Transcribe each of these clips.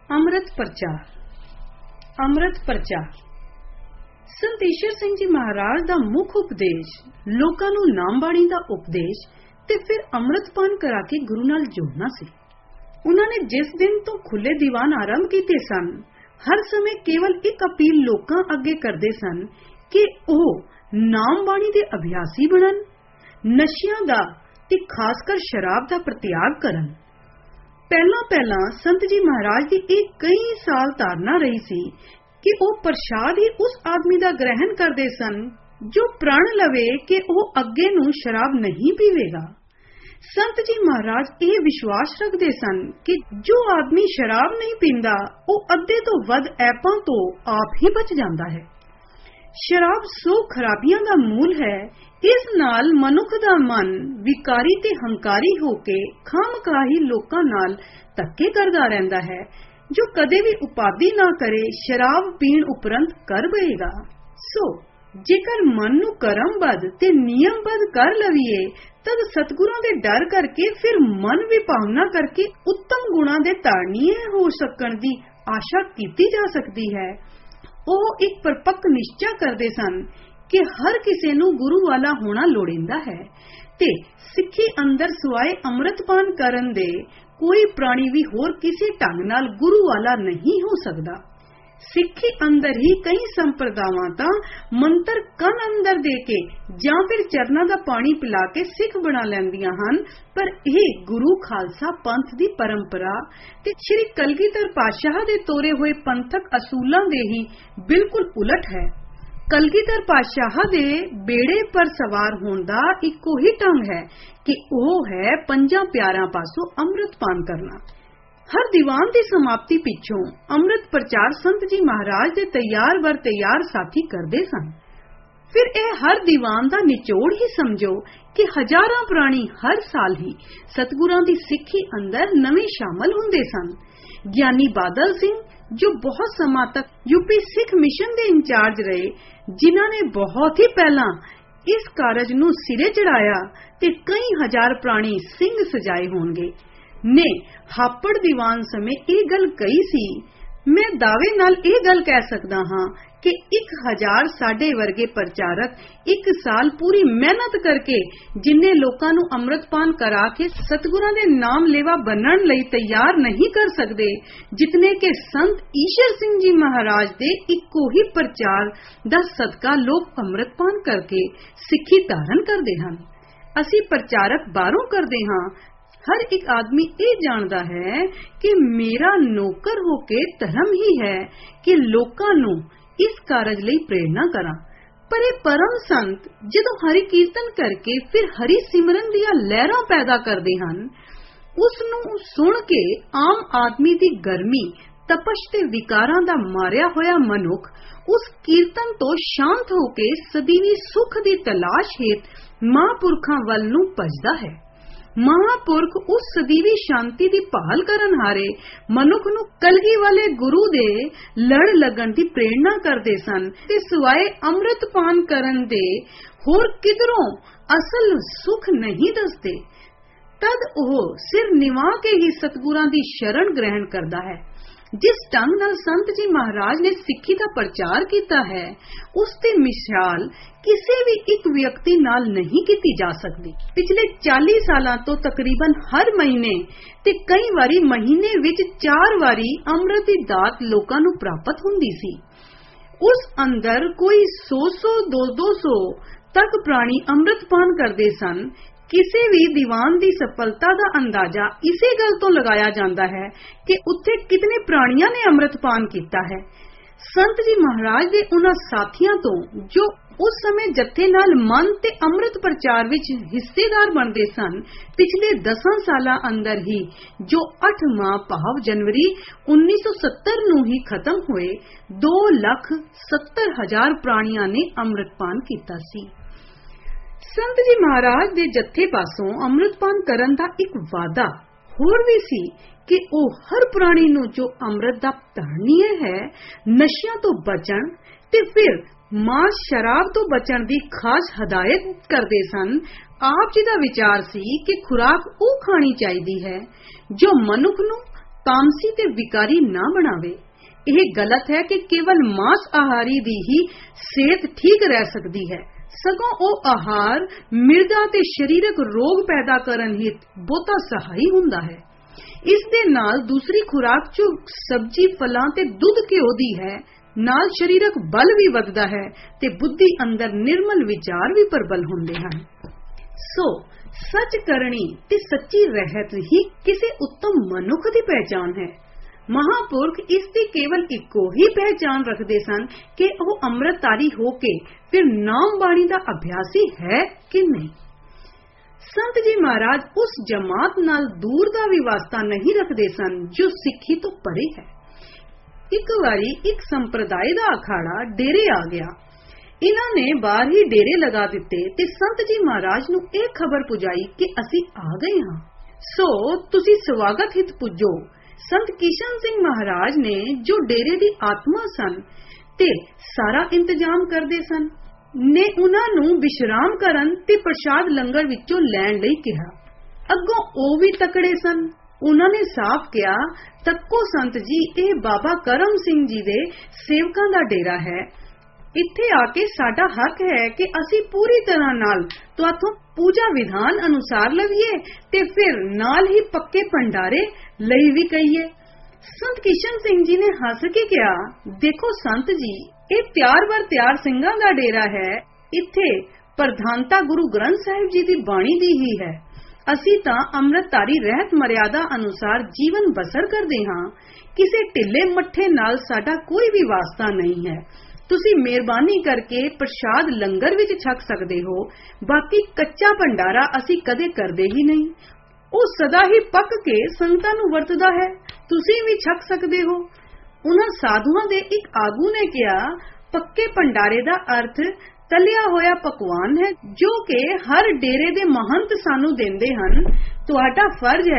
ਅੰਮ੍ਰਿਤ ਪ੍ਰਚਾਰ। ਅੰਮ੍ਰਿਤ ਪ੍ਰਚਾਰ ਸੰਤ ਈਸ਼ਰ ਸਿੰਘ ਜੀ ਮਹਾਰਾਜ ਦਾ ਮੁੱਖ ਉਪਦੇਸ਼ ਲੋਕਾਂ ਨੂੰ ਨਾਮ ਬਾਣੀ ਦਾ ਉਪਦੇਸ਼ ਤੇ ਫਿਰ ਅੰਮ੍ਰਿਤਪਾਨ ਕਰਾ ਕੇ ਗੁਰੂ ਨਾਲ ਜੋੜਨਾ ਸੀ। ਉਹਨਾਂ ਨੇ ਜਿਸ ਦਿਨ ਤੋਂ ਖੁੱਲੇ ਦੀਵਾਨ ਆਰੰਭ ਕੀਤੇ ਸਨ, ਹਰ ਸਮੇਂ ਕੇਵਲ ਇੱਕ ਅਪੀਲ ਲੋਕਾਂ ਅੱਗੇ ਕਰਦੇ ਸਨ ਕਿ ਉਹ ਨਾਮ ਬਾਣੀ ਦੇ ਅਭਿਆਸੀ ਬਣਨ, ਨਸ਼ਿਆਂ ਦਾ ਤੇ ਖਾਸ ਕਰ ਸ਼ਰਾਬ ਦਾ ਪ੍ਰਤਿਆਗ ਕਰਨ। ਪਹਿਲਾਂ ਸੰਤ ਜੀ ਮਹਾਰਾਜ ਦੀ ਇਹ ਕਈ ਸਾਲ ਧਾਰਨਾ ਰਹੀ ਸੀ ਕਿ ਉਹ ਪ੍ਰਸ਼ਾਦ ਹੀ ਉਸ ਆਦਮੀ ਦਾ ਗ੍ਰਹਿਣ ਕਰਦੇ ਸਨ ਜੋ ਪ੍ਰਣ ਲਵੇ ਕਿ ਉਹ ਅੱਗੇ ਨੂੰ ਸ਼ਰਾਬ ਨਹੀਂ ਪੀਵੇਗਾ। ਸੰਤ ਜੀ ਮਹਾਰਾਜ ਇਹ ਵਿਸ਼ਵਾਸ ਰੱਖਦੇ ਸਨ ਕਿ ਜੋ ਆਦਮੀ ਸ਼ਰਾਬ ਨਹੀਂ ਪੀਂਦਾ ਉਹ ਅੱਧੇ ਤੋਂ ਵੱਧ ਐਪਾਂ ਤੋਂ ਆਪ ਹੀ ਬਚ ਜਾਂਦਾ ਹੈ। ਸ਼ਰਾਬ ਸੋ ਖਰਾਬੀਆਂ ਦਾ ਮੂਲ ਹੈ। ਇਸ ਨਾਲ ਮਨੁੱਖ ਦਾ ਮਨ ਵਿਕਾਰੀ ਤੇ ਹੰਕਾਰੀ ਹੋ ਕੇ ਖਾਮਖਾਹੀ ਲੋਕਾਂ ਨਾਲ ਧੱਕੇ ਕਰਦਾ ਰਹਿੰਦਾ ਹੈ, ਜੋ ਕਦੇ ਵੀ ਉਪਾਧੀ ਨਾ ਕਰੇ ਸ਼ਰਾਬ ਪੀਣ ਉਪਰੰਤ ਕਰ ਬਏਗਾ। ਸੋ ਜੇਕਰ ਮਨ ਨੂੰ ਕਰਮਬੱਧ ਤੇ ਨਿਯਮਬੱਧ ਕਰ ਲਵੀਏ ਤਦ ਸਤਿਗੁਰਾਂ ਦੇ ਡਰ ਕਰਕੇ ਫਿਰ ਮਨ ਵਿਭਾਵਨਾ ਕਰਕੇ ਉੱਤਮ ਗੁਣਾਂ ਦੇ ਧਾਰਨੀਏ ਹੋ ਸਕਣ ਦੀ ਆਸ਼ਾ ਕੀਤੀ ਜਾ ਸਕਦੀ ਹੈ। ਉਹ ਇੱਕ ਪਰਪੱਕ ਨਿਸ਼ਚਾ ਕਰਦੇ ਸਨ ਕਿ ਹਰ ਕਿਸੇ ਨੂੰ ਗੁਰੂ ਵਾਲਾ ਹੋਣਾ ਲੋੜੀਂਦਾ ਹੈ ਤੇ ਸਿੱਖੀ ਅੰਦਰ ਸਿਵਾਏ ਅੰਮ੍ਰਿਤਪਾਨ ਕਰਨ ਦੇ ਕੋਈ ਪ੍ਰਾਣੀ ਵੀ ਹੋਰ ਕਿਸੇ ਢੰਗ ਨਾਲ ਗੁਰੂ ਵਾਲਾ ਨਹੀਂ ਹੋ ਸਕਦਾ। ਸਿੱਖੀ ਅੰਦਰ ਹੀ ਕਈ ਸੰਪਰਦਾਵਾਂ ਤਾਂ ਮੰਤਰ ਕੰਨ ਅੰਦਰ ਦੇ ਕੇ ਜਾਂ ਫਿਰ ਚਰਨਾਂ ਦਾ ਪਾਣੀ ਪਿਲਾ ਕੇ ਸਿੱਖ ਬਣਾ ਲੈਂਦੀਆਂ ਹਨ, ਪਰ ਇਹ ਗੁਰੂ ਖਾਲਸਾ ਪੰਥ ਦੀ ਪਰੰਪਰਾ ਤੇ ਸ੍ਰੀ ਕਲਗੀਧਰ ਪਾਤਸ਼ਾਹ ਦੇ ਤੋਰੇ ਹੋਏ ਪੰਥਕ ਅਸੂਲਾਂ ਦੇ ਹੀ ਬਿਲਕੁਲ ਉਲਟ ਹੈ। ਕਲਗੀਧਰ ਪਾਤਸ਼ਾਹ ਦੇ ਬੇੜੇ ਪਰ ਸਵਾਰ ਹੋਣ ਦਾ ਇੱਕੋ ਹੀ ਢੰਗ ਹੈ ਕਿ ਉਹ ਹੈ ਪੰਜਾਂ ਪਿਆਰਿਆਂ ਪਾਸੋਂ ਅੰਮ੍ਰਿਤਪਾਨ ਕਰਨਾ। ਹਰ ਦੀਵਾਨ ਦੀ ਸਮਾਪਤੀ ਪਿੱਛੋਂ ਅੰਮ੍ਰਿਤ ਪ੍ਰਚਾਰ ਸੰਤ ਜੀ ਮਹਾਰਾਜ ਦੇ ਤਿਆਰ ਬਰ ਤਿਆਰ ਸਾਥੀ ਕਰਦੇ ਸਨ। ਫਿਰ ਇਹ ਹਰ ਦੀਵਾਨ ਦਾ ਨਿਚੋੜ ਹੀ ਸਮਝੋ ਕਿ ਹਜ਼ਾਰਾਂ ਪ੍ਰਾਣੀ ਹਰ ਸਾਲ ਹੀ ਸਤਿਗੁਰਾਂ ਦੀ ਸਿੱਖੀ ਅੰਦਰ ਨਵੇਂ ਸ਼ਾਮਲ ਹੁੰਦੇ ਸਨ। ਗਿਆਨੀ ਬਾਦਲ ਸਿੰਘ ਜੋ ਬਹੁਤ ਸਮਾਂ ਤੱਕ ਯੂਪੀ ਸਿੱਖ ਮਿਸ਼ਨ ਦੇ ਇੰਚਾਰਜ ਰਹੇ, ਜਿਨ੍ਹਾਂ ਨੇ ਬਹੁਤ ਹੀ ਪਹਿਲਾਂ ਇਸ ਕਾਰਜ ਨੂੰ ਸਿਰੇ ਚੜਾਇਆ ਤੇ ਕਈ ਹਜ਼ਾਰ ਪ੍ਰਾਣੀ ਸਿੰਘ ਸਜਾਏ ਹੋਣਗੇ, ਨੇ ਹਾਪੜ ਦੀਵਾਨ ਸਮੇਂ ਇਹ ਗੱਲ ਕਹੀ ਸੀ। ਮੈਂ ਦਾਅਵੇ ਨਾਲ ਇਹ ਗੱਲ ਕਹਿ ਸਕਦਾ ਹਾਂ ਕਿ 1000 ਸਾਡੇ ਵਰਗੇ ਪ੍ਰਚਾਰਕ ਇੱਕ ਸਾਲ ਪੂਰੀ ਮਿਹਨਤ ਕਰਕੇ ਜਿੰਨੇ ਲੋਕਾਂ ਨੂੰ ਅੰਮ੍ਰਿਤਪਾਨ ਕਰਾ ਕੇ ਸਤਿਗੁਰਾਂ ਦੇ ਨਾਮ ਲੇਵਾ ਬੰਨਣ ਲਈ ਤਿਆਰ ਨਹੀਂ ਕਰ ਸਕਦੇ, ਜਿਤਨੇ ਕਿ ਸੰਤ ਈਸ਼ਰ ਸਿੰਘ ਜੀ ਮਹਾਰਾਜ ਦੇ ਇੱਕੋ ਹੀ ਪ੍ਰਚਾਰ ਦਾ ਸਦਕਾ ਲੋਕ ਅੰਮ੍ਰਿਤਪਾਨ ਕਰਕੇ ਸਿੱਖੀ ਧਾਰਨ ਕਰਦੇ ਹਨ। ਅਸੀਂ ਪ੍ਰਚਾਰਕ ਬਾਹਰੋਂ ਕਰਦੇ ਹਾਂ। ਹਰ ਇੱਕ ਆਦਮੀ ਇਹ ਜਾਣਦਾ ਹੈ ਕਿ ਮੇਰਾ ਨੌਕਰ ਹੋ ਕੇ ਧਰਮ ਹੀ ਹੈ ਕਿ ਲੋਕਾਂ ਨੂੰ ਇਸ ਕਾਰਜ ਲਈ ਪ੍ਰੇਰਣਾ ਕਰਾਂ। ਪਰ ਇਹ ਪਰਮ ਸੰਤ ਜਦੋਂ ਹਰੀ ਕੀਰਤਨ ਕਰਕੇ ਫਿਰ ਹਰੀ ਸਿਮਰਨ ਦੀਆਂ ਲਹਿਰਾਂ ਪੈਦਾ ਕਰਦੇ ਹਨ, ਉਸ ਨੂੰ ਸੁਣ ਕੇ ਆਮ ਆਦਮੀ ਦੀ ਗਰਮੀ, ਤਪਸ਼ ਤੇ ਵਿਕਾਰਾਂ ਦਾ ਮਾਰਿਆ ਹੋਇਆ ਮਨੁੱਖ ਉਸ ਕੀਰਤਨ ਤੋਂ ਸ਼ਾਂਤ ਹੋ ਕੇ ਸਦੀਵੀ ਸੁੱਖ ਦੀ ਤਲਾਸ਼ ਹੇਤ ਮਹਾਂਪੁਰਖਾਂ ਵੱਲ ਨੂੰ ਭਜਦਾ ਹੈ। ਮਹਾਂਪੁਰਖ ਉਸ ਸਦੀਵੀ ਸ਼ਾਂਤੀ ਦੀ ਭਾਲ ਕਰਨ ਹਾਰੇ ਮਨੁੱਖ ਨੂੰ ਕਲਗੀ ਵਾਲੇ ਗੁਰੂ ਦੇ ਲੜ ਲੱਗਣ ਦੀ ਪ੍ਰੇਰਣਾ ਕਰਦੇ ਸਨ ਤੇ ਸਿਵਾਏ ਅੰਮ੍ਰਿਤਪਾਨ ਕਰਨ ਦੇ ਹੋਰ ਕਿਧਰੋਂ ਅਸਲ ਸੁੱਖ ਨਹੀਂ ਦੱਸਦੇ। ਤਦ ਉਹ ਸਿਰ ਨਿਵਾ ਕੇ ਹੀ ਸਤਿਗੁਰਾਂ ਦੀ ਸ਼ਰਨ ਗ੍ਰਹਿਣ ਕਰਦਾ ਹੈ। ਜਿਸ ਢੰਗ ਨਾਲ ਸੰਤ ਜੀ ਮਹਾਰਾਜ ਨੇ ਸਿੱਖੀ ਦਾ ਪ੍ਰਚਾਰ ਕੀਤਾ ਹੈ, ਉਸ ਦੀ ਮਿਸਾਲ ਕਿਸੇ ਵੀ ਇੱਕ ਵਿਅਕਤੀ ਨਾਲ ਨਹੀਂ ਕੀਤੀ ਜਾ ਸਕਦੀ। ਪਿਛਲੇ 40 ਸਾਲਾਂ ਤੋਂ ਤਕਰੀਬਨ ਹਰ ਮਹੀਨੇ ਤੇ ਕਈ ਵਾਰੀ ਮਹੀਨੇ ਵਿੱਚ 4 ਵਾਰੀ ਅੰਮ੍ਰਿਤ ਦੀ ਦਾਤ ਲੋਕਾਂ ਨੂੰ ਪ੍ਰਾਪਤ ਹੁੰਦੀ ਸੀ। ਉਸ ਅੰਦਰ ਕੋਈ 100 200 ਤੱਕ ਪ੍ਰਾਣੀ ਅੰਮ੍ਰਿਤਪਾਨ ਕਰਦੇ ਸਨ। ਕਿਸੇ ਵੀ ਦੀਵਾਨ ਦੀ ਸਫਲਤਾ ਦਾ ਅੰਦਾਜ਼ਾ ਇਸੇ ਗੱਲ ਤੋਂ ਲਗਾਇਆ ਜਾਂਦਾ ਹੈ ਕਿ ਉੱਥੇ ਕਿਤਨੇ ਪ੍ਰਾਣੀਆਂ ਨੇ ਅੰਮ੍ਰਿਤਪਾਨ ਕੀਤਾ ਹੈ। ਸੰਤ ਜੀ ਮਹਾਰਾਜ ਦੇ ਉਹਨਾਂ ਸਾਥੀਆਂ ਤੋਂ ਜੋ ਉਸ ਸਮੇਂ ਜੱਥੇ ਨਾਲ ਮਨ ਤੇ ਅੰਮ੍ਰਿਤ ਪ੍ਰਚਾਰ ਵਿੱਚ ਹਿੱਸੇਦਾਰ ਬਣਦੇ ਸਨ, ਪਿਛਲੇ 10 ਸਾਲਾਂ ਅੰਦਰ ਹੀ ਜੋ 8 ਮਾਹ ਭਾਵ ਜਨਵਰੀ 1970 ਨੂੰ ਹੀ ਖਤਮ ਹੋਏ 2,70,000 ਪ੍ਰਾਣੀਆਂ ਨੇ ਅੰਮ੍ਰਿਤਪਾਨ ਕੀਤਾ ਸੀ। ਸੰਤ ਜੀ ਮਹਾਰਾਜ ਦੇ ਜੱਥੇ ਪਾਸੋਂ ਅੰਮ੍ਰਿਤਪਾਨ ਕਰਨ ਦਾ ਇੱਕ ਵਾਅਦਾ ਹੋਰ ਵੀ ਸੀ ਕਿ ਉਹ ਹਰ ਪ੍ਰਾਣੀ ਨੂੰ ਜੋ ਅੰਮ੍ਰਿਤ ਦਾ ਧਾਰਨੀਏ ਹੈ, ਨਸ਼ਿਆਂ ਤੋਂ ਬਚਣ ਤੇ ਫਿਰ ਮਾਸ ਸ਼ਰਾਬ ਤੋਂ ਬਚਣ ਦੀ ਖਾਸ ਹਦਾਇਤ ਕਰਦੇ ਸਨ। ਆਪ ਜੀ ਦਾ ਵਿਚਾਰ ਸੀ ਕਿ ਖੁਰਾਕ ਉਹ ਖਾਣੀ ਚਾਹੀਦੀ ਹੈ ਜੋ ਮਨੁੱਖ ਨੂੰ ਤਾਮਸੀ ਤੇ ਵਿਕਾਰੀ ਨਾ ਬਣਾਵੇ। ਇਹ ਗਲਤ ਹੈ ਕਿ ਕੇਵਲ ਮਾਸ ਆਹਾਰੀ ਦੀ ਹੀ ਸਿਹਤ ਠੀਕ ਰਹਿ ਸਕਦੀ ਹੈ, ਸਗੋਂ ਉਹ ਆਹਾਰ ਮਿਰਦਾ ਤੇ ਸਰੀਰਕ ਰੋਗ ਪੈਦਾ ਕਰਨ ਹਿੱਤ ਬਹੁਤਾ ਸਹਾਈ ਹੁੰਦਾ ਹੈ। ਇਸ ਦੇ ਨਾਲ ਦੂਸਰੀ ਖੁਰਾਕ ਜੋ ਸਬਜ਼ੀ, ਫਲਾਂ ਤੇ ਦੁੱਧ ਘਿਓ ਦੀ ਹੈ, ਨਾਲ ਸਰੀਰਕ ਬਲ ਵੀ ਵੱਧਦਾ ਹੈ ਤੇ ਬੁੱਧੀ ਅੰਦਰ ਨਿਰਮਲ ਵਿਚਾਰ ਵੀ ਪ੍ਰਬਲ ਹੁੰਦੇ ਹਨ। ਸੋ ਸੱਚ ਕਰਨੀ ਤੇ ਸੱਚੀ ਰਹਿਤ ਹੀ ਕਿਸੇ ਉੱਤਮ ਮਨੁੱਖ ਦੀ ਪਹਿਚਾਨ ਹੈ। ਮਹਾਪੁਰਖ ਇਸ ਦੀ ਕੇਵਲ ਇੱਕੋ ਹੀ ਪਹਿਚਾਨ ਰੱਖਦੇ ਸਨ ਕਿ ਉਹ ਅੰਮ੍ਰਿਤਧਾਰੀ ਹੋ ਕੇ ਫਿਰ ਨਾਮ ਬਾਣੀ ਦਾ ਅਭਿਆਸੀ ਹੈ ਕਿ ਨਹੀਂ। ਸੰਤ ਜੀ ਮਹਾਰਾਜ ਉਸ ਜਮਾਤ ਨਾਲ ਦੂਰ ਦਾ ਵੀ ਵਾਸਤਾ ਨਹੀਂ ਰੱਖਦੇ ਸਨ ਜੋ ਸਿੱਖੀ ਤੋਂ ਪਰੇ ਹੈ। ਇੱਕ ਵਾਰੀ ਇੱਕ ਸੰਪਰਦਾਇ ਦਾ ਅਖਾੜਾ ਡੇਰੇ ਆ ਗਿਆ। ਇਹਨਾਂ ਨੇ ਬਾਹਰ ਹੀ ਡੇਰੇ ਲਗਾ ਦਿੱਤੇ ਤੇ ਸੰਤ ਜੀ ਮਹਾਰਾਜ ਨੂੰ ਇਹ ਖਬਰ ਪੁਜਾਈ ਕਿ ਅਸੀਂ ਆ ਗਏ ਹਾਂ, ਸੋ ਤੁਸੀਂ ਸਵਾਗਤ ਹਿਤ ਪੁੱਜੋ। ਸੰਤ ਕਿਸ਼ਨ ਸਿੰਘ ਮਹਾਰਾਜ ਨੇ ਜੋ ਡੇਰੇ ਦੀ ਆਤਮਾ ਸਨ ਤੇ ਸਾਰਾ ਇੰਤਜ਼ਾਮ ਕਰਦੇ ਸਨ, ਨੇ ਉਹਨਾਂ ਨੂੰ ਵਿਸ਼ਰਾਮ ਕਰਨ ਤੇ ਪ੍ਰਸ਼ਾਦ ਲੰਗਰ ਵਿੱਚੋਂ ਲੈਣ ਲਈ ਕਿਹਾ। ਅੱਗੋਂ ਉਹ ਵੀ ਤਕੜੇ ਸਨ। ਉਹਨਾਂ ਨੇ ਸਾਫ਼ ਕਿਹਾ, ਤੱਕੋ ਸੰਤ ਜੀ, ਇਹ ਬਾਬਾ ਕਰਮ ਸਿੰਘ ਜੀ ਦੇ ਸੇਵਕਾਂ ਦਾ ਡੇਰਾ ਹੈ। ਇੱਥੇ ਆ ਕੇ ਸਾਡਾ ਹੱਕ ਹੈ ਕਿ ਅਸੀਂ ਪੂਰੀ ਤਰ੍ਹਾਂ ਨਾਲ ਤੁਹਾਥੋਂ ਪੂਜਾ ਵਿਧਾਨ ਅਨੁਸਾਰ ਲਵੀਏ ਤੇ ਫਿਰ ਨਾਲ ਹੀ ਪੱਕੇ ਭੰਡਾਰੇ ਲਈ ਵੀ ਕਹੀਏ। ਸੰਤ ਕਿਸ਼ਨ ਸਿੰਘ ਜੀ ਨੇ ਹੱਸ ਕੇ ਕਿਹਾ, ਦੇਖੋ ਸੰਤ ਜੀ, ਇਹ ਤਿਆਰ ਬਰ ਤਿਆਰ ਸਿੰਘਾਂ ਦਾ ਡੇਰਾ ਹੈ। ਇੱਥੇ ਪ੍ਰਧਾਨਤਾ ਗੁਰੂ ਗ੍ਰੰਥ ਸਾਹਿਬ ਜੀ ਦੀ ਬਾਣੀ ਦੀ ਹੀ ਹੈ। ਅਸੀਂ ਤਾਂ ਅੰਮ੍ਰਿਤਧਾਰੀ ਰਹਿਤ ਮਰਿਆਦਾ ਅਨੁਸਾਰ ਜੀਵਨ ਬਸਰ ਕਰਦੇ ਹਾਂ। ਕਿਸੇ ਢਿੱਲੇ ਮੱਠੇ ਨਾਲ ਸਾਡਾ ਕੋਈ ਵੀ ਵਾਸਤਾ ਨਹੀਂ ਹੈ। ਤੁਸੀਂ ਮਿਹਰਬਾਨੀ ਕਰਕੇ ਪ੍ਰਸ਼ਾਦ ਲੰਗਰ ਵਿੱਚ ਛਕ ਸਕਦੇ ਹੋ, ਬਾਕੀ ਕੱਚਾ ਭੰਡਾਰਾ ਅਸੀਂ ਕਦੇ ਕਰਦੇ ਹੀ ਨਹੀਂ। ਉਹ ਸਦਾ ਹੀ ਪੱਕ ਕੇ ਸੰਗਤਾਂ ਨੂੰ ਵਰਤਦਾ ਹੈ, ਤੁਸੀਂ ਵੀ ਛਕ ਸਕਦੇ ਹੋ। ਉਹਨਾਂ ਸਾਧੂਆਂ ਦੇ ਇੱਕ ਆਗੂ ਨੇ ਕਿਹਾ, ਪੱਕੇ ਭੰਡਾਰੇ ਦਾ ਅਰਥ ਤਲਿਆ ਹੋਇਆ ਪਕਵਾਨ ਹੈ ਜੋ ਕਿ ਹਰ ਡੇਰੇ ਦੇ ਮਹੰਤ ਸਾਨੂੰ ਦਿੰਦੇ ਹਨ। ਤੁਹਾਡਾ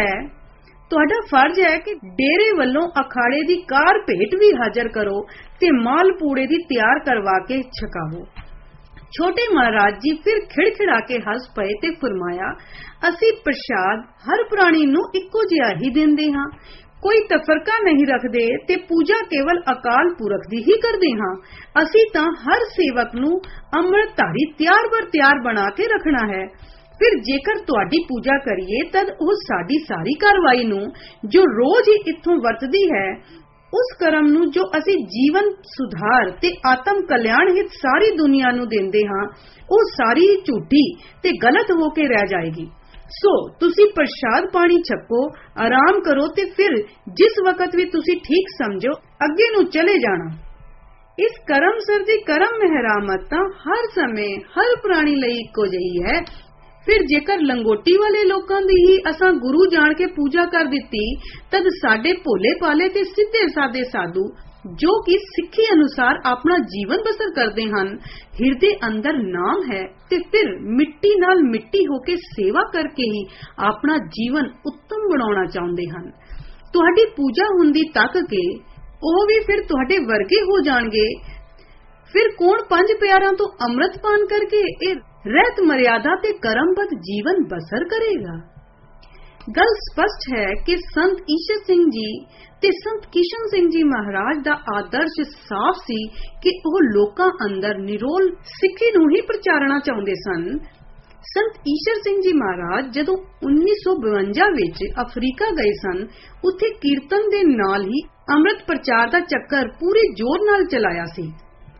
ਫਰਜ਼ ਹੈ ਕਿ ਡੇਰੇ ਵੱਲੋਂ ਅਖਾੜੇ ਦੀ ਕਾਰ ਭੇਟ ਵੀ ਹਾਜ਼ਰ ਕਰੋ ਤੇ ਮਾਲ ਪੂੜੇ ਦੀ ਤਿਆਰ ਕਰਵਾ ਕੇ ਛਕਾਵੋ। ਛੋਟੇ ਮਹਾਰਾਜ ਜੀ ਫਿਰ ਖਿੜਖਿੜਾ ਕੇ ਹੱਸ ਪਏ ਤੇ ਫਰਮਾਇਆ, ਅਸੀਂ ਪ੍ਰਸ਼ਾਦ ਹਰ ਪ੍ਰਾਣੀ ਨੂੰ ਇੱਕੋ ਜਿਹਾ ਹੀ ਦਿੰਦੇ ਹਾਂ, ਕੋਈ ਤਫਰਕਾ ਨਹੀਂ ਰੱਖਦੇ ਤੇ ਪੂਜਾ ਕੇਵਲ ਅਕਾਲ ਪੁਰਖ ਦੀ ਹੀ ਕਰਦੇ ਹਾਂ। ਅਸੀਂ ਤਾਂ ਹਰ ਸੇਵਕ ਨੂੰ ਅੰਮ੍ਰਿਤਧਾਰੀ ਤਿਆਰ ਬਰ ਤਿਆਰ ਬਣਾ ਕੇ ਰੱਖਣਾ ਹੈ। ਫਿਰ ਜੇਕਰ ਤੁਹਾਡੀ ਪੂਜਾ ਕਰੀਏ ਤਦ ਉਹ ਸਾਡੀ ਸਾਰੀ ਕਾਰਵਾਈ ਨੂੰ ਜੋ ਰੋਜ਼ ਹੀ ਇੱਥੋਂ ਵਰਤਦੀ ਹੈ, ਉਸ ਕਰਮ ਨੂੰ ਜੋ ਅਸੀਂ ਜੀਵਨ ਸੁਧਾਰ ਤੇ ਆਤਮ ਕਲਿਆਣ ਹਿਤ ਸਾਰੀ ਦੁਨੀਆ ਨੂੰ ਦਿੰਦੇ ਹਾਂ, ਉਹ ਸਾਰੀ ਝੂਠੀ ਤੇ ਗਲਤ ਹੋ ਕੇ ਰਹਿ ਜਾਏਗੀ। ਸੋ ਤੁਸੀਂ ਪ੍ਰਸ਼ਾਦ ਪਾਣੀ ਛਕੋ, ਆਰਾਮ ਕਰੋ ਤੇ ਫਿਰ ਜਿਸ ਵਕਤ ਵੀ ਤੁਸੀਂ ਠੀਕ ਸਮਝੋ ਅੱਗੇ ਨੂੰ ਚਲੇ ਜਾਣਾ। ਇਸ ਕਰਮ ਸਰ ਦੀ ਕਰਮ ਮਹਿਰਾਮਤ ਤਾਂ ਹਰ ਸਮੇਂ ਹਰ ਪ੍ਰਾਣੀ ਲਈ ਇੱਕੋ ਜਿਹੀ ਹੈ। ਫਿਰ ਜੇਕਰ ਲੰਗੋਟੀ ਵਾਲੇ ਲੋਕਾਂ ਦੀ ਹੀ ਅਸਾਂ ਗੁਰੂ ਜਾਣ ਕੇ ਪੂਜਾ ਕਰ ਦਿੱਤੀ, ਤਦ ਸਾਡੇ ਭੋਲੇ ਭਾਲੇ ਤੇ ਸਿੱਧੇ ਸਾਦੇ ਸਾਧੂ ਜੋ ਕਿ ਸਿੱਖੀ ਅਨੁਸਾਰ ਆਪਣਾ ਜੀਵਨ ਬਸਰ ਕਰਦੇ ਹਨ, ਹਿਰਦੇ ਅੰਦਰ ਨਾਮ ਹੈ ਤੇ ਫਿਰ ਮਿੱਟੀ ਨਾਲ ਮਿੱਟੀ ਹੋ ਕੇ ਸੇਵਾ ਕਰਕੇ ਹੀ ਆਪਣਾ ਜੀਵਨ ਉੱਤਮ ਬਣਾਉਣਾ ਚਾਹੁੰਦੇ ਹਨ। ਤੁਹਾਡੀ ਪੂਜਾ ਹੁੰਦੀ ਤੱਕ ਕੇ ਉਹ ਵੀ ਫਿਰ ਤੁਹਾਡੇ ਵਰਗੇ ਹੋ ਜਾਣਗੇ। ਫਿਰ ਕੌਣ ਪੰਜ ਪਿਆਰਾਂ ਤੋਂ ਅੰਮ੍ਰਿਤ ਪਾਨ ਕਰਕੇ ਇਹ ਰਹਿਤ ਮਰਿਆਦਾ ਤੇ ਕਰਮਬੱਧ ਜੀਵਨ ਬਸਰ ਕਰੇਗਾ। ਗੱਲ ਸਪਸ਼ਟ ਹੈ ਕਿ ਸੰਤ ਈਸ਼ਰ ਸਿੰਘ ਜੀ ਤੇ ਸੰਤ ਕਿਸ਼ਨ ਸਿੰਘ ਜੀ ਮਹਾਰਾਜ ਦਾ ਆਦਰਸ਼ ਸਾਫ਼ ਸੀ ਕਿ ਉਹ ਲੋਕਾਂ ਅੰਦਰ ਨਿਰੋਲ ਸਿੱਖੀ ਨੂੰ ਹੀ ਪ੍ਰਚਾਰਨਾ ਚਾਹੁੰਦੇ ਸਨ। ਸੰਤ ਈਸ਼ਰ ਸਿੰਘ ਜੀ ਮਹਾਰਾਜ ਜਦੋਂ 1952 ਵਿੱਚ ਅਫਰੀਕਾ ਗਏ ਸਨ, ਉੱਥੇ ਕੀਰਤਨ ਦੇ ਨਾਲ ਹੀ ਅੰਮ੍ਰਿਤ ਪ੍ਰਚਾਰ ਦਾ ਚੱਕਰ ਪੂਰੇ ਜ਼ੋਰ ਨਾਲ ਚਲਾਇਆ ਸੀ।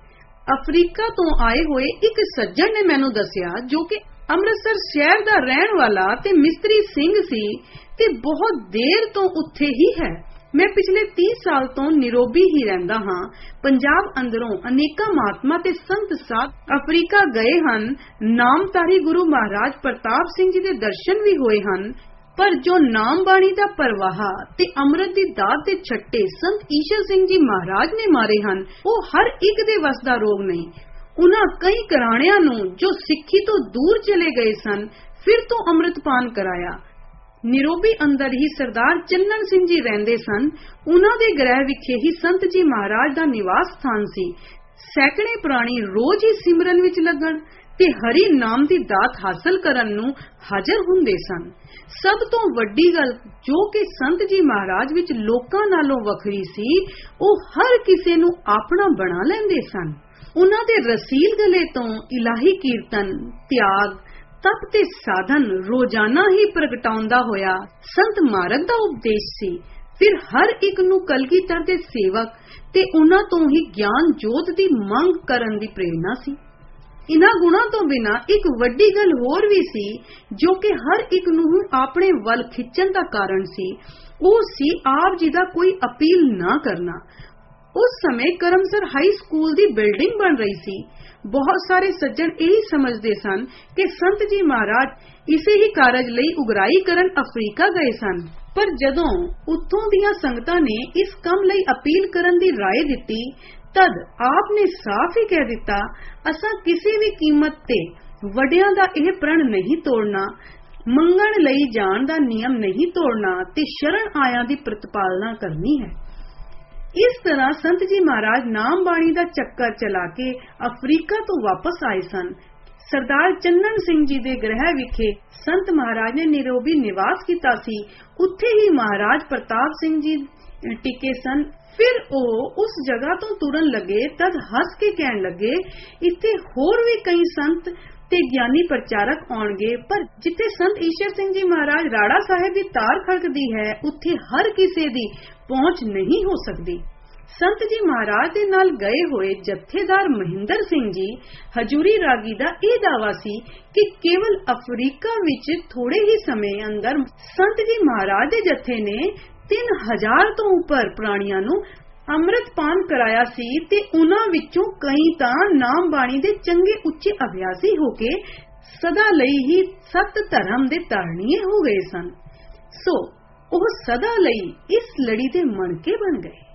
ਅਫਰੀਕਾ ਤੋਂ ਆਏ ਹੋਏ ਇੱਕ ਸੱਜਣ ਨੇ ਮੈਨੂੰ ਦੱਸਿਆ, ਜੋ ਕਿ ਅੰਮ੍ਰਿਤਸਰ ਸ਼ਹਿਰ ਦਾ ਰਹਿਣ ਵਾਲਾ ਤੇ ਮਿਸਤਰੀ ਸਿੰਘ ਸੀ ਤੇ ਬਹੁਤ ਦੇਰ ਤੋਂ ਉੱਥੇ ਹੀ ਹੈ। ਮੈਂ ਪਿਛਲੇ 30 ਸਾਲ ਤੋਂ ਨਿਰੋਬੀ ਹੀ ਰਹਿੰਦਾ ਹਾਂ। ਪੰਜਾਬ ਅੰਦਰੋਂ ਅਨੇਕਾਂ ਮਹਾਤਮਾ ਤੇ ਸੰਤ ਸਾਧ ਅਫਰੀਕਾ ਗਏ ਹਨ। ਨਾਮਧਾਰੀ ਗੁਰੂ ਮਹਾਰਾਜ ਪ੍ਰਤਾਪ ਸਿੰਘ ਜੀ ਦੇ ਦਰਸ਼ਨ ਵੀ ਹੋਏ ਹਨ, ਪਰ ਜੋ ਨਾਮ ਬਾਣੀ ਦਾ ਪ੍ਰਵਾਹ ਤੇ ਅੰਮ੍ਰਿਤ ਦੀ ਦਾਤ ਦੇ ਛੱਟੇ ਸੰਤ ਈਸ਼ਰ ਸਿੰਘ ਜੀ ਮਹਾਰਾਜ ਨੇ ਮਾਰੇ ਹਨ, ਉਹ ਹਰ ਇੱਕ ਦੇ ਵੱਸ ਦਾ ਰੋਗ ਨਹੀਂ। ਉਹਨਾਂ ਕਈ ਘਰਾਣਿਆਂ ਨੂੰ ਜੋ ਸਿੱਖੀ ਤੋਂ ਦੂਰ ਚਲੇ ਗਏ ਸਨ, ਫਿਰ ਤੋਂ ਅੰਮ੍ਰਿਤਪਾਨ ਕਰਾਇਆ। ਨਿਰੋਬੀ ਅੰਦਰ ਹੀ ਸਰਦਾਰ ਚੰਨਨ ਸਿੰਘ ਜੀ ਰਹਿੰਦੇ ਸਨ। ਉਹਨਾਂ ਦੇ ਗ੍ਰਹਿ ਵਿਖੇ ਹੀ ਸੰਤ ਜੀ ਮਹਾਰਾਜ ਦਾ ਨਿਵਾਸ ਸਥਾਨ ਸੀ। ਸੈਂਕੜੇ ਪ੍ਰਾਣੀ ਰੋਜ਼ ਹੀ ਸਿਮਰਨ ਵਿੱਚ ਲੱਗਣ ਤੇ ਹਰੀ ਨਾਮ ਦੀ ਦਾਤ ਹਾਸਲ ਕਰਨ ਨੂੰ ਹਾਜ਼ਰ ਹੁੰਦੇ ਸਨ। ਸਭ ਤੋਂ ਵੱਡੀ ਗੱਲ ਜੋ ਕਿ ਸੰਤ ਜੀ ਮਹਾਰਾਜ ਵਿੱਚ ਲੋਕਾਂ ਨਾਲੋਂ ਵੱਖਰੀ ਸੀ, ਉਹ ਹਰ ਕਿਸੇ ਨੂੰ ਆਪਣਾ ਬਣਾ ਲੈਂਦੇ ਸਨ। ਉਹਨਾਂ ਦੇ ਰਸੀਲ ਗਲੇ ਤੋਂ ਇਲਾਹੀ ਕੀਰਤਨ, ਤਿਆਗ, ਤਪ ਤੇ ਸਾਧਨ ਰੋਜ਼ਾਨਾ ਹੀ ਪ੍ਰਗਟਾਉਂਦਾ ਹੋਇਆ ਸੰਤ ਮਾਰਗ ਦਾ ਉਪਦੇਸ਼ ਸੀ। ਫਿਰ ਹਰ ਇੱਕ ਨੂੰ ਕਲਗੀਧਰ ਦੇ ਸੇਵਕ ਤੇ ਉਹਨਾਂ ਤੋਂ ਹੀ ਗਿਆਨ ਜੋਤ ਦੀ ਮੰਗ ਕਰਨ ਦੀ ਪ੍ਰੇਰਣਾ ਸੀ। ਇਨ੍ਹਾਂ ਗੁਣਾਂ ਤੋਂ ਬਿਨਾਂ ਇੱਕ ਵੱਡੀ ਗੱਲ ਹੋਰ ਵੀ ਸੀ ਜੋ ਕਿ ਹਰ ਇੱਕ ਨੂੰ ਆਪਣੇ ਵੱਲ ਖਿੱਚਣ ਦਾ ਕਾਰਨ ਸੀ। ਉਹ ਸੀ ਆਪ ਜੀ ਦਾ ਕੋਈ ਅਪੀਲ ਨਾ ਕਰਨਾ। ਉਸ ਸਮੇਂ ਕਰਮਸਰ ਹਾਈ ਸਕੂਲ ਦੀ ਬਿਲਡਿੰਗ ਬਣ ਰਹੀ ਸੀ। ਬਹੁਤ ਸਾਰੇ ਸੱਜਣ ਇਹੀ ਸਮਝਦੇ ਸਨ ਕਿ ਸੰਤ ਜੀ ਮਹਾਰਾਜ ਇਸੇ ਹੀ ਕਾਰਜ ਲਈ ਉਗਰਾਈ ਕਰਨ ਅਫਰੀਕਾ ਗਏ ਸਨ। ਪਰ ਜਦੋਂ ਉੱਥੋਂ ਦੀਆਂ ਸੰਗਤਾਂ ਨੇ ਇਸ ਕੰਮ ਲਈ ਅਪੀਲ ਕਰਨ ਦੀ ਰਾਏ ਦਿੱਤੀ, ਤਦ ਆਪ ਨੇ ਸਾਫ਼ ਹੀ ਕਹਿ ਦਿੱਤਾ, ਅਸਾਂ ਕਿਸੇ ਵੀ ਕੀਮਤ ਤੇ ਵੱਡਿਆਂ ਦਾ ਇਹ ਪ੍ਰਣ ਨਹੀਂ ਤੋੜਨਾ, ਮੰਗਣ ਲਈ ਜਾਣ ਦਾ ਨਿਯਮ ਨਹੀਂ ਤੋੜਨਾ ਤੇ ਸ਼ਰਨ ਆਇਆਂ ਦੀ ਪ੍ਰਤਿਪਾਲਨਾ ਕਰਨੀ ਹੈ। ਇਸ ਤਰ੍ਹਾਂ ਸੰਤ ਜੀ ਮਹਾਰਾਜ ਨਾਮ ਬਾਣੀ ਦਾ ਚੱਕਰ ਚਲਾ ਕੇ ਅਫਰੀਕਾ ਤੋਂ ਵਾਪਸ ਆਏ ਸਨ। ਸਰਦਾਰ ਚੰਨਨ ਸਿੰਘ ਜੀ ਦੇ ਗ੍ਰਹਿ ਵਿਖੇ ਸੰਤ ਮਹਾਰਾਜ ਨੇ ਨਿਰੋਬੀ ਨਿਵਾਸ ਕੀਤਾ ਸੀ। ਉੱਥੇ ਹੀ ਮਹਾਰਾਜ ਪ੍ਰਤਾਪ ਸਿੰਘ ਜੀ ਟਿਕੇ ਸਨ। ਫਿਰ ਉਹ ਉਸ ਜਗ੍ਹਾ ਤੋਂ ਤੁਰਨ ਲੱਗੇ ਤਦ ਹੱਸ ਕੇ ਕਹਿਣ ਲੱਗੇ, ਇੱਥੇ ਹੋਰ ਵੀ ਕਈ ਸੰਤ ਤੇ ਗਿਆਨੀ ਪ੍ਰਚਾਰਕ ਆਉਣਗੇ, ਪਰ ਜਿੱਥੇ ਸੰਤ ਈਸ਼ਰ ਸਿੰਘ ਜੀ ਮਹਾਰਾਜ ਰਾੜਾ ਸਾਹਿਬ ਦੀ ਤਾਰ ਖੜਕਦੀ ਹੈ, ਉੱਥੇ ਹਰ ਕਿਸੇ ਦੀ ਪਹੁੰਚ ਨਹੀਂ ਹੋ ਸਕਦੀ। ਸੰਤ ਜੀ ਮਹਾਰਾਜ ਦੇ ਨਾਲ ਗਏ ਹੋਏ ਜਥੇਦਾਰ ਮਹਿੰਦਰ ਸਿੰਘ ਜੀ ਹਜੂਰੀ ਰਾਗੀ ਦਾ ਇਹ ਦਾਅਵਾ ਸੀ ਕਿ ਕੇਵਲ ਅਫਰੀਕਾ ਵਿੱਚ ਥੋੜੇ ਹੀ ਸਮੇਂ ਅੰਦਰ ਸੰਤ ਜੀ ਮਹਾਰਾਜ ਦੇ ਜਥੇ ਨੇ 3000 ਤੋਂ ਉੱਪਰ ਪ੍ਰਾਣੀਆਂ ਨੂੰ ਅੰਮ੍ਰਿਤ ਪਾਨ ਕਰਾਇਆ ਸੀ ਤੇ ਉਹਨਾਂ ਵਿੱਚੋਂ ਕਈ ਤਾਂ ਨਾਮ ਬਾਣੀ ਦੇ ਚੰਗੇ ਉੱਚੇ ਅਭਿਆਸੀ ਹੋ ਕੇ ਸਦਾ ਲਈ ਹੀ ਸਤ ਧਰਮ ਦੇ ਧਾਰਨੀਏ ਹੋ ਗਏ ਸਨ। ਸੋ ਉਹ ਸਦਾ ਲਈ ਇਸ ਲੜੀ ਦੇ ਮਣਕੇ ਬਣ ਗਏ।